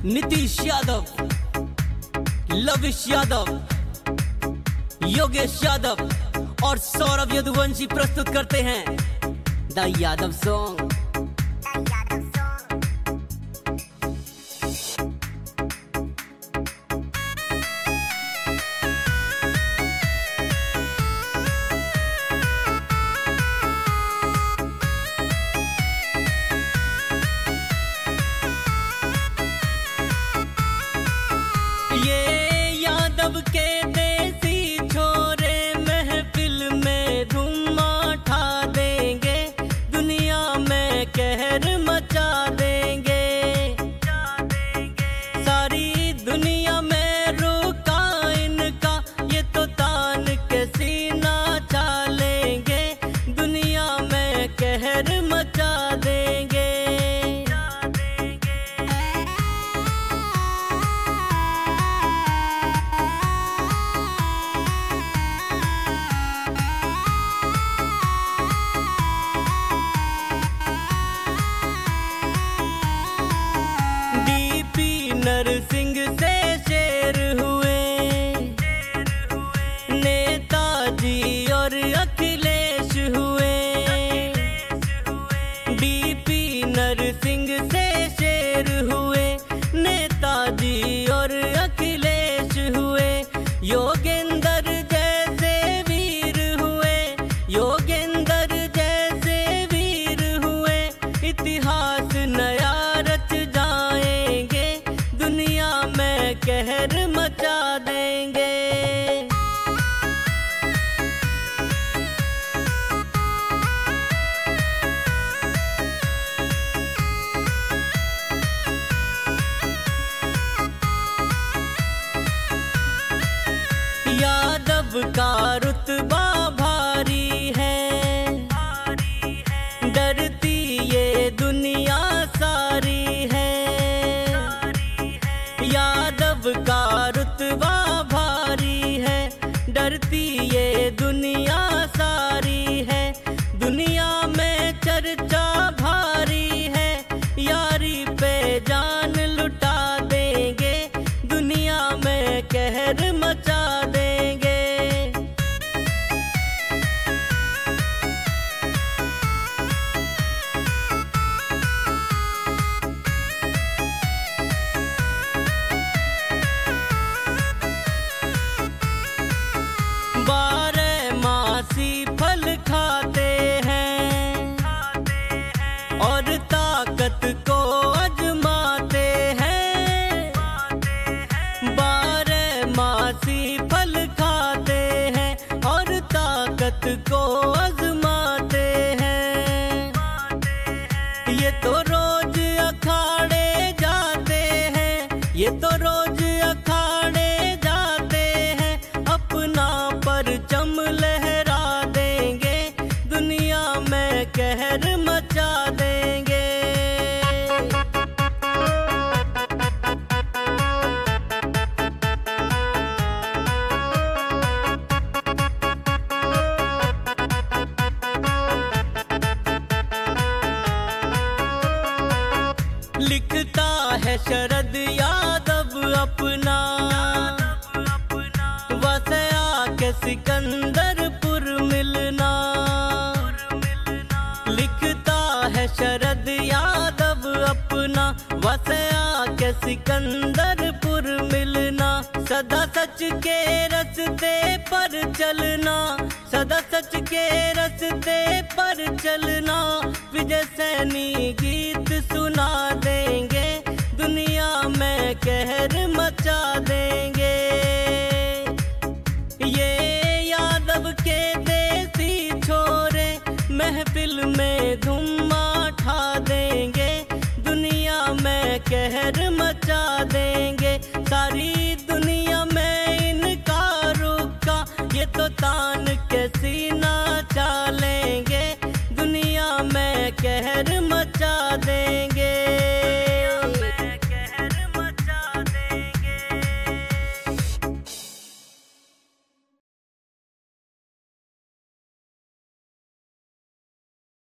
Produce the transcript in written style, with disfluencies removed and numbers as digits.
नीतीश यादव, लविश यादव, योगेश यादव और सौरभ यदुवंशी प्रस्तुत करते हैं द यादव सॉन्ग। यादव के देसी छोरे महफिल में धूम उठा देंगे, दुनिया में कहर मचा देंगे। सारी दुनिया में रुका इनका ये तो तान के सीना चालेंगे, दुनिया में कहर मचा देंगे। नरसिंह से शेर हुए नेताजी और अखिलेश हुए। डीपी नरसिंह से शेर हुए नेताजी और अखिलेश हुए। योगेंद्र जैसे वीर हुए, योगेंद्र जैसे वीर हुए। इतिहास नया रच जाएंगे, दुनिया में कहर मचा देंगे। यादव का रुतबा भारी है, डरती ये दुनिया सारी है। यादव का रुतबा भारी है, डरती ये दुनिया सारी है। दुनिया में चर्चा भारी है, यारी पे जान लुटा देंगे, दुनिया में कहर मचा देंगे। बारहमासी फल खाते हैं और ताकत को आजमाते हैं। बारहमासी फल खाते हैं और ताकत को आजमाते हैं। ये तो रोज अखाड़े जाते हैं, ये तो रोज अखाड़े जाते हैं। अपना परचम लहरा देंगे, दुनिया में कहर मचा देंगे। लिखता है शरद यादव अपना, वसया के सिकंदरपुर मिलना। लिखता है शरद यादव अपना, वसया के सिकंदरपुर मिलना। सदा सच के रस्ते पर चलना, सदा सच के रस्ते पर चलना। विजय सैनी गीत सुना देंगे, दुनिया में कहर मचा देंगे। ये यादव के देसी छोरे महफिल में धूम उठा देंगे, दुनिया में कहर मचा देंगे। सारी दुनिया में इनका रुका ये तो तान के सीना चालेंगे, दुनिया में कहर